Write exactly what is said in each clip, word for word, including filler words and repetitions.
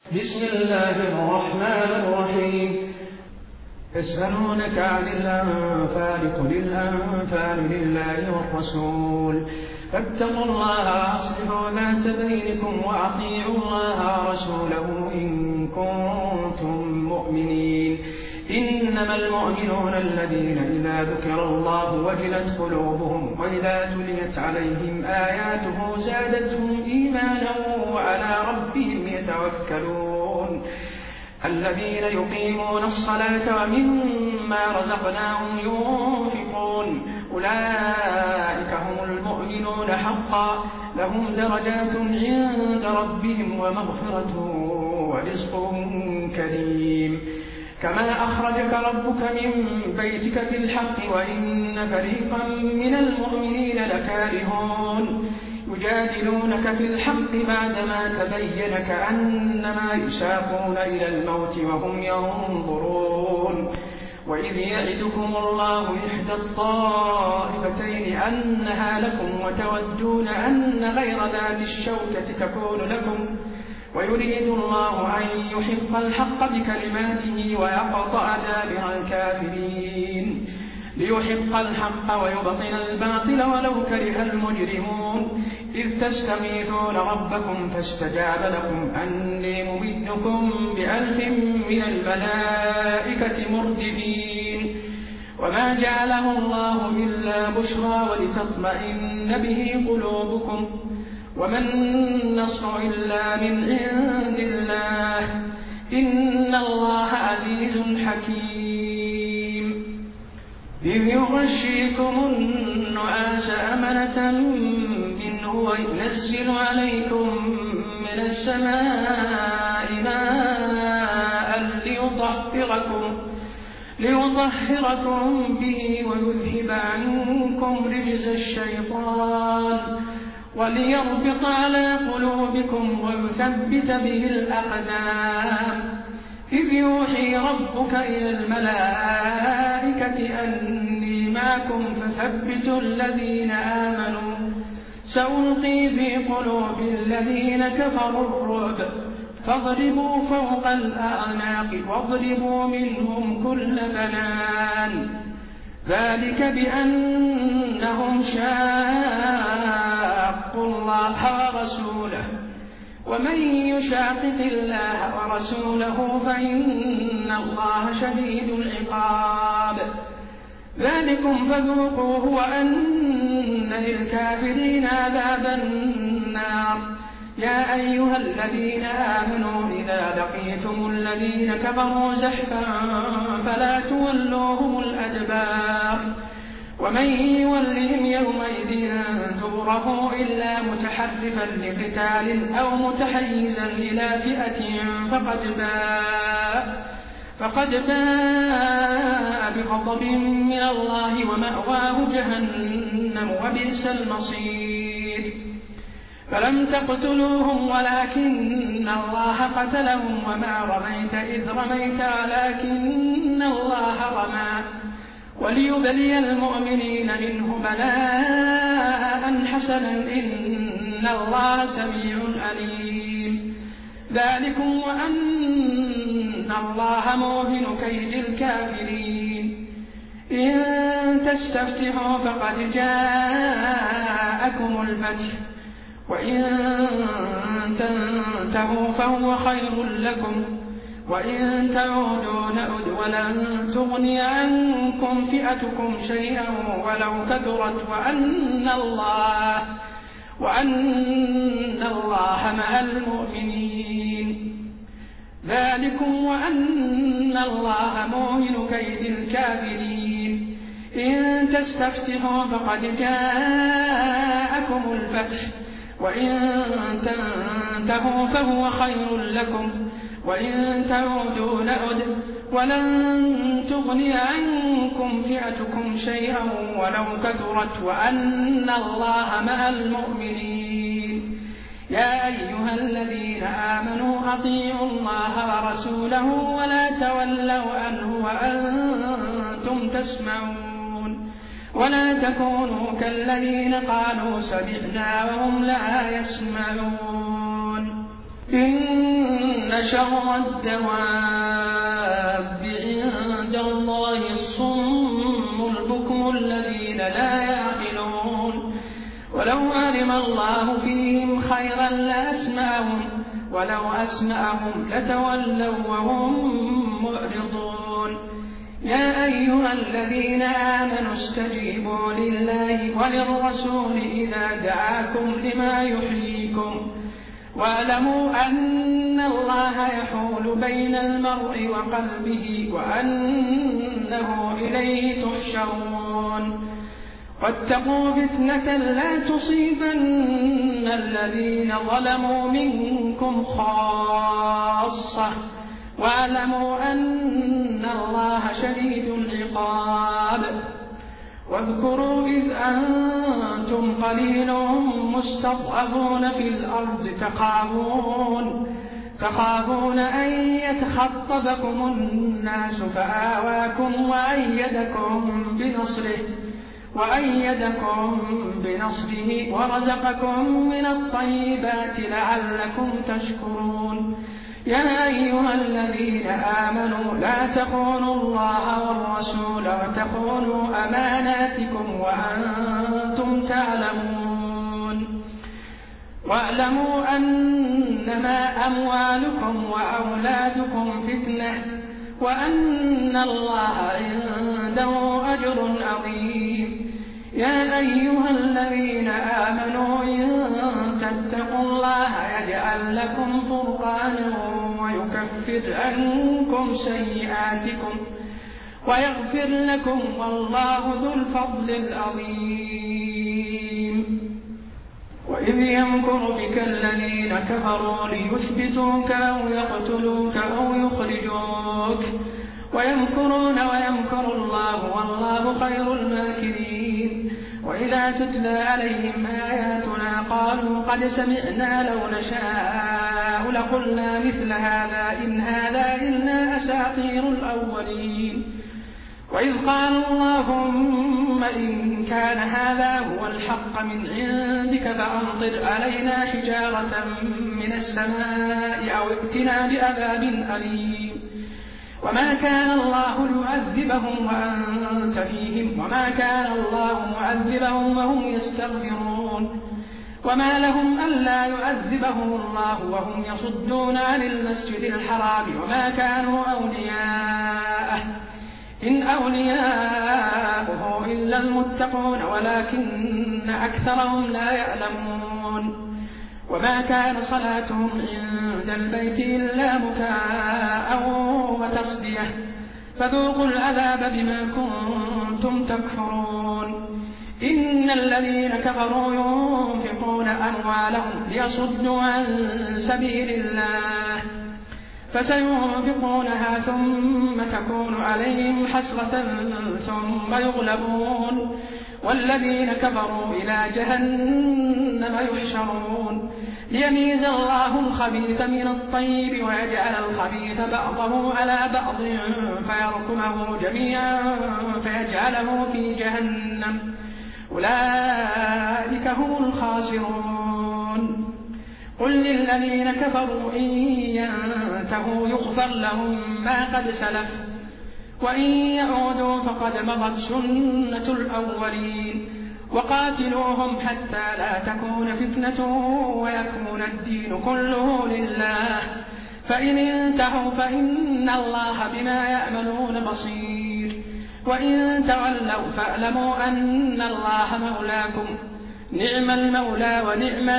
بسم الله الرحمن الرحيم. يسألونك عن الأنفال قل الأنفال لله والرسول فاتقوا الله وأصلحوا ذات بينكم وأطيعوا الله ورسوله إن كنتم مؤمنين. إنما المؤمنون الذين إذا ذكر الله وجلت قلوبهم وإذا تليت عليهم آياته زادتهم إيمانا وعلى ربهم يتوكلون. الذين يقيمون الصلاة ومما رزقناهم ينفقون أولئك هم المؤمنون حقا لهم درجات عند ربهم ومغفرة ورزق كريم. كما أخرجك ربك من بيتك بالحق وإن فريقا من المؤمنين لكارهون يجادلونك في الحق بعدما تبين كأنما يساقون إلى الموت وهم ينظرون. وإذ يعدكم الله إحدى الطائفتين أنها لكم وتودون أن غير ذات الشوكة تكون لكم ويريد الله أن يحق الحق بكلماته ويقطع دابر الكافرين ليحق الحق ويبطل الباطل ولو كره المجرمون. إذ تستغيثون ربكم فاستجاب لكم أني ممدكم بألف من الملائكة مردفين. وما جعله الله إلا بشرى ولتطمئن به قلوبكم وما النصر إلا من عند الله إن الله عزيز حكيم. إذ يغشيكم النعاس أمنة منه وينزل عليكم من السماء ماء ليطهركم, ليطهركم به ويذهب عنكم رجز الشيطان وليربط على قلوبكم ويثبت به الأقدام. إذ يوحي ربك إلى الملائكة أني معكم فثبتوا الذين آمنوا سألقي في قلوب الذين كفروا الرعب فاضربوا فوق الأعناق واضربوا منهم كل بنان. ذلك بأنهم شاقوا الله ورسوله ومن يشاقق الله ورسوله فإن الله شديد العقاب. ذلكم فذوقوه وأن للكافرين عذاب النار. يا أيها الذين آمنوا إذا لقيتم الذين كفروا زحفا فلا تولوهم الأدبار ومن يولهم يومئذ دبره إلا متحرفا لقتال أو متحيزا إلى فئة فقد باء فقد باء بغضب من الله ومأواه جهنم وبئس المصير. فلم تقتلوهم ولكن الله قتلهم وما رميت إذ رميت ولكن الله رمى وليبلي المؤمنين منه بلاء حسنا إن الله سميع عليم. ذلكم وأن الله موهن كيد الكافرين. إن تستفتحوا فقد جاءكم الفتح وإن تنتهوا فهو خير لكم وإن تعودوا نعد ولن تغني عنكم فئتكم شيئا ولو كثرت وأن الله وأن الله مع المؤمنين. ذلكم وأن الله موهن كيد الكافرين. إن تستفتحوا فقد جاءكم الفتح وإن تنتهوا فهو خير لكم وإن تعودوا نعد ولن تغني عنكم فئتكم شيئا ولو كثرت وأن الله مع المؤمنين. يا أيها الذين آمنوا أطيعوا الله ورسوله ولا تولوا عنه وأنتم تسمعون ولا تكونوا كالذين قالوا سمعنا وهم لا يسمعون. إن شر الدواب عند الله الصم البكم الذين لا يعقلون ولو علم الله فيهم خيرا لأسمعهم ولو أسمعهم لتولوا وهم معرضون يا أيها الذين آمنوا استجيبوا لله وللرسول إذا دعاكم لما يحييكم واعلموا أن الله يحول بين المرء وقلبه وأنه إليه تحشرون واتقوا فتنة لا تصيبن الذين ظلموا منكم خاصة واعلموا أن الله شديد العقاب واذكروا إذ أنتم قليل مستضعفون في الأرض تخافون تخافون أن يتخطفكم الناس فآواكم وأيدكم بنصره وأيدكم بنصره ورزقكم من الطيبات لعلكم تشكرون يا أيها الذين آمنوا لا تخونوا الله والرسول وتخونوا أماناتكم وأنتم تعلمون واعلموا أنما أموالكم وأولادكم فتنة وأن الله عنده أجر عظيم يا أيها الذين آمنوا إن تتقوا الله يجعل لكم فرقانا ويكفر عنكم سيئاتكم ويغفر لكم والله ذو الفضل العظيم وإذ يمكر بك الذين كفروا ليثبتوك أو يقتلوك أو يخرجوك ويمكرون ويمكر الله والله خير الماكرين وإذا تتلى عليهم آياتنا قالوا قد سمعنا لو نشاء لقلنا مثل هذا إن هذا إلا أساطير الأولين وإذ قالوا اللهم إن كان هذا هو الحق من عندك فأمطر علينا حجارة من السماء أو ائتنا بعذاب أليم وما كان الله ليعذبهم وأنت فيهم وما كان الله معذبهم وهم يستغفرون وما لهم ألا يعذبهم الله وهم يصدون عن المسجد الحرام وما كانوا أولياءه إن أولياؤه إلا المتقون ولكن أكثرهم لا يعلمون وما كان صلاتهم عند البيت إلا مكاء وتصدية فذوقوا العذاب بما كنتم تكفرون إن الذين كفروا ينفقون أموالهم ليصدوا عن سبيل الله فسينفقونها ثم تكون عليهم حسرة ثم يغلبون والذين كفروا إلى جهنم يحشرون ليميز الله الخبيث من الطيب ويجعل الخبيث بعضه على بعض فيركمه جميعا فيجعله في جهنم أولئك هم الخاسرون قل للذين كفروا إن ينتهوا يغفر لهم ما قد سلف وإن يعودوا فقد مضت سنة الأولين وقاتلوهم حتى لا تكون فتنة ويكون الدين كله لله فإن انتهوا فإن الله بما يعملون بصير وإن تولوا فاعلموا أن الله مولاكم نعم المولى ونعم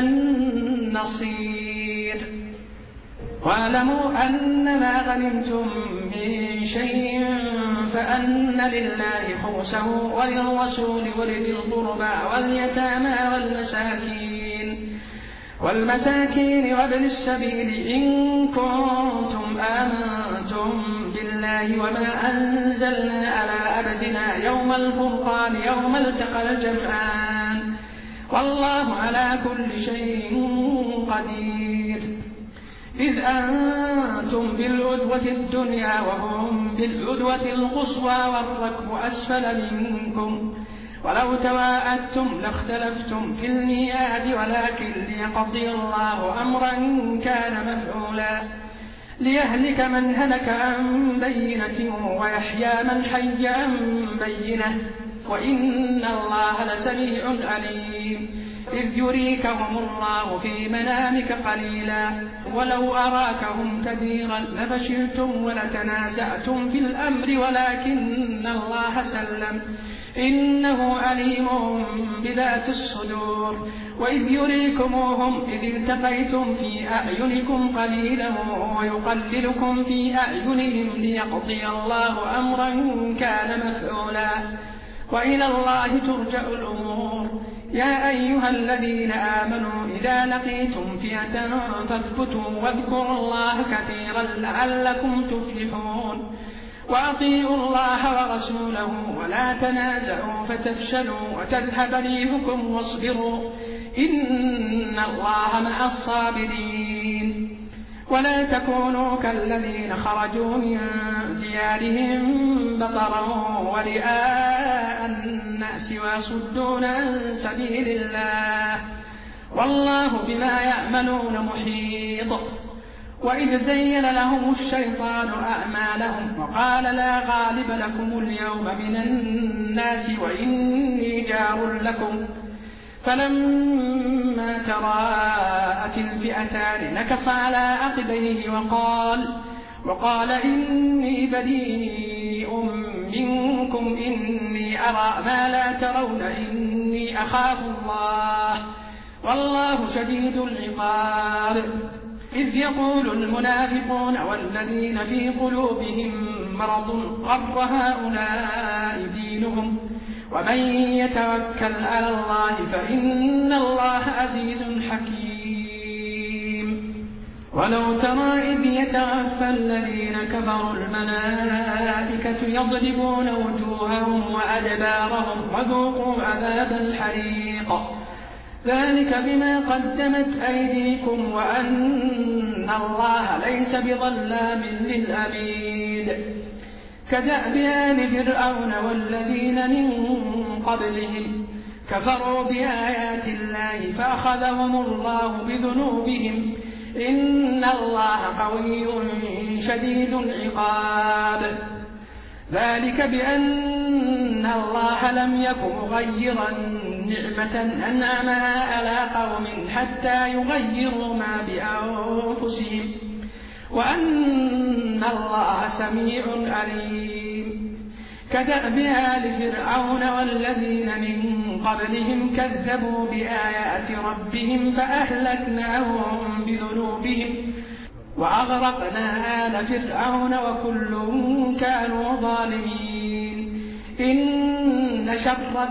النصير واعلموا أن ما غنمتم من شيء فأن لله خمسه وللرسول ولذي القربى واليتامى والمساكين والمساكين وابن السبيل إن كنتم آمنتم بالله وما أنزلنا على عبدنا يوم الفرقان يوم التقى الجمعان والله على كل شيء قدير إذ أنتم بالعدوة الدنيا وهم بالعدوة القصوى والركب أسفل منكم ولو تواعدتم لاختلفتم في الميعاد ولكن ليقضي الله أمرا كان مفعولا ليهلك من هلك عن بينة ويحيى من حي عن بينة وإن الله لسميع عليم إذ يريكهم الله في منامك قليلا ولو أراكهم كثيرا لفشلتم ولتنازعتم في الأمر ولكن الله سلم إنه عليم بذات الصدور وإذ يريكموهم إذ التقيتم في أعينكم قليلا ويقللكم في أعينهم ليقضي الله أمرا كان مفعولا وإلى الله ترجع الأمور يا أيها الذين آمنوا إذا لقيتم فئة فاثبتوا واذكروا الله كثيرا لعلكم تفلحون وأطيعوا الله ورسوله ولا تنازعوا فتفشلوا وتذهب ريحكم واصبروا إن الله مع الصابرين ولا تكونوا كالذين خرجوا من ديارهم بطرا ورئاء الناس ويصدون عن سبيل الله والله بما يعملون محيط وإذ زين لهم الشيطان أعمالهم وقال لا غالب لكم اليوم من الناس وإني جار لكم فلما تراءت الفئتان نكص على عقبيه وقال وقال إني بريء منكم إني أرى ما لا ترون إني أخاف الله والله شديد العقاب إذ يقول المنافقون والذين في قلوبهم مرض غر هؤلاء دينهم ومن يتوكل على الله فإن الله عزيز حكيم ولو ترى إذ يتوفى الذين كفروا الملائكة يضربون وجوههم وأدبارهم وذوقوا عذاب الحريق ذلك بما قدمت أيديكم وأن الله ليس بظلام للعبيد كدأب آل فرعون والذين من قبلهم كفروا بآيات الله فأخذهم الله بذنوبهم إن الله قوي شديد العقاب ذلك بأن الله لم يكن مغيرا نعمة أنعمها على قوم حتى يغيروا ما بأنفسهم وأن الله سميع عليم كدأب آل فرعون والذين من قبلهم كذبوا بآيات ربهم فأهلكناهم بذنوبهم وأغرقنا آل فرعون وكل كانوا ظالمين إن شر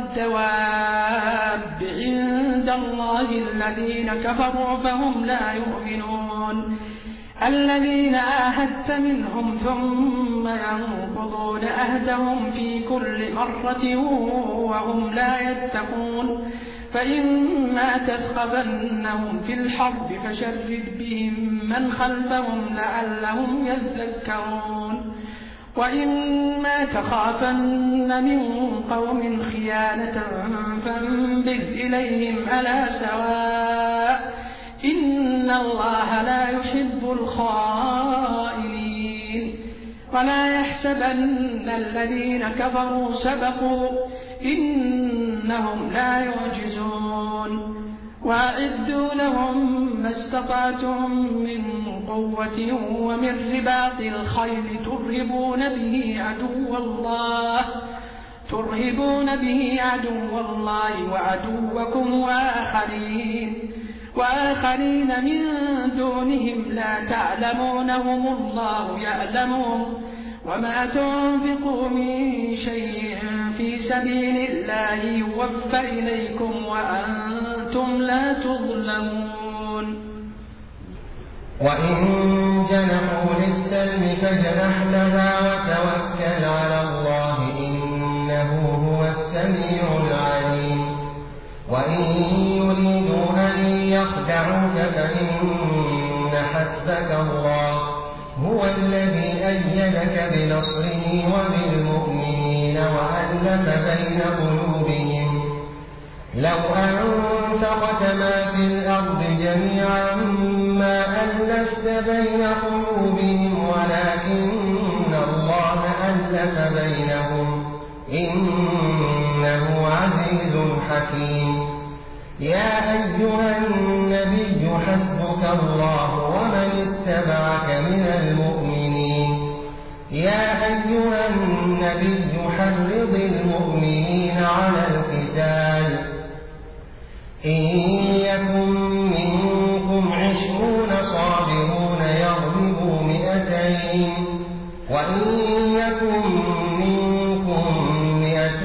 الدواب عند الله الذين كفروا فهم لا يؤمنون الذين عاهدت منهم ثم ينقضون عهدهم في كل مرة وهم لا يتقون فإما تثقفنهم في الحرب فشرد بهم من خلفهم لعلهم يذكرون وإما تخافن من قوم خيانة فانبذ إليهم على سواء إن الله لا يحب الخائنين ولا يحسبن الذين كفروا سبقوا إنهم لا يعجزون وأعدوا لهم ما استطعتم من قوة ومن رباط الخيل ترهبون به عدو الله ترهبون به عدو الله وعدوكم وآخرين وآخرين من دونهم لا تعلمونهم الله يعلمون وما تنفقوا من شيء في سبيل الله يوفى إليكم وأنتم لا تظلمون وإن جنحوا للسلم فاجنح لها وتوكل على الله إنه هو السميع العليم وإن يريدوا أن يخدعوك فإن حسبك الله هو الذي أيدك بنصره وبالمؤمنين وألف بين قلوبهم لو أنفقت ما في الأرض جميعا ما ألفت بين قلوبهم ولكن الله ألف بينهم إنه عزيز حكيم. يا أيها النبي حسبك الله ومن اتبعك من المؤمنين يا أيها النبي حرض المؤمنين على القتال إن يكن منكم عشرون صابرون يغلبوا مئتين وإن يكن منكم مئة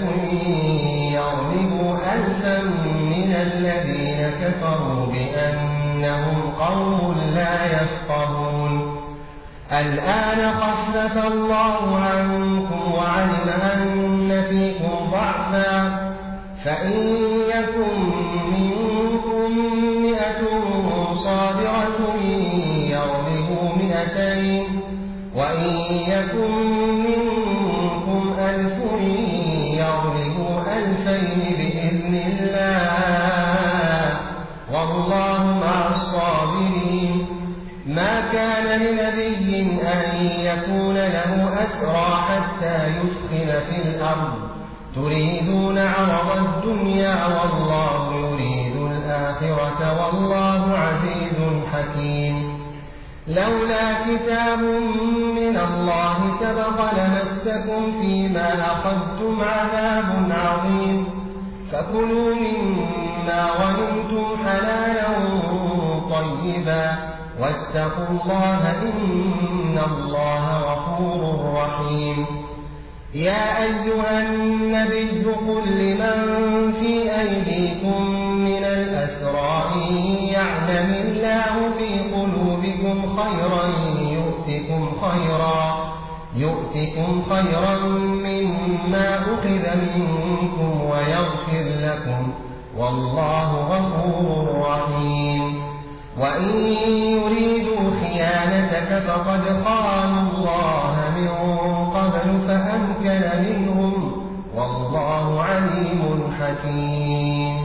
يغلبوا ألفا من الذين كفروا بأنهم قوم لا يفقهون. الآن خفف الله عنكم وعلم أن فيكم ضعفا فإن يكن منكم مئة صابرة يغلبوا مئتين وإن يكن منكم ألف يغلبوا ألفين بإذن الله والله مع الصابرين. ما كان لنبي أن يكون له أسرى حتى يثخن في الأرض تريدون عرض الدنيا والله يريد الآخرة والله عزيز حكيم. لولا كتاب من الله سبق لمسكم فيما أخذتم عذاب عظيم فكلوا مما غنمتم حلالا طيبا واتقوا الله إن الله غفور رحيم. يا أيها النبي قل لمن في أيديكم من الأسرى إن يعلم الله في قلوبكم خيرا يؤتكم خيرا يؤتكم خيرا مما أخذ منكم ويغفر لكم والله غفور رحيم. وإن يريدوا خيانتك فقد خانوا الله من قبل فأمكن منهم والله عليم حكيم.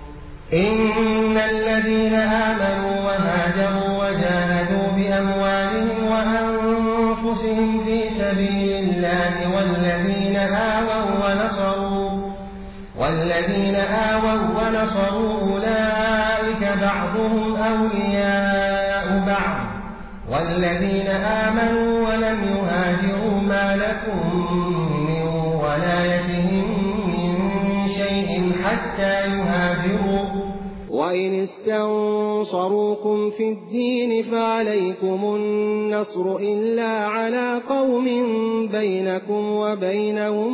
إن الذين آمنوا وهاجروا وجاهدوا بأموالهم وأنفسهم في سبيل الله والذين آووا ونصروا والذين آووا ونصروا أولئك بعضهم أولياء بعض والذين آمنوا ولم يهاجروا ما لكم من ولايتهم من شيء حتى يهاجروا وإن استنصروكم في الدين فعليكم النصر إلا على قوم بينكم وبينهم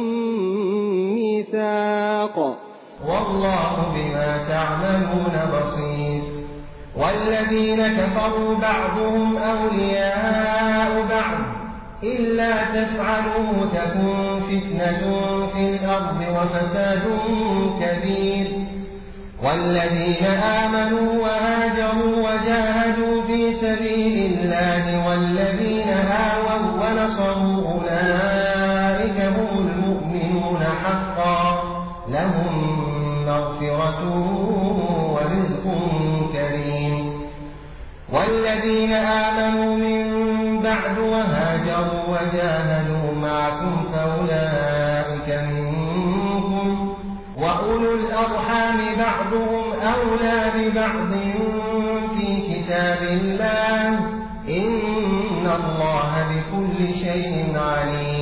ميثاق والله بما تعملون بصير. والذين كفروا بعضهم أولياء بعض إلا تفعلوا تكن فتنة في الأرض وفساد كبير. والذين آمنوا وهاجروا وجاهدوا في سبيل الله والذين آووا ونصروا أولئك هم المؤمنون حقا لهم مغفرة ورزق كريم. والذين آمنوا من بعد وهاجروا وجاهدوا معكم فأولئك منكم وأولو الأرحام بعضهم أولى ببعض في كتاب الله إن الله بكل شيء عليم.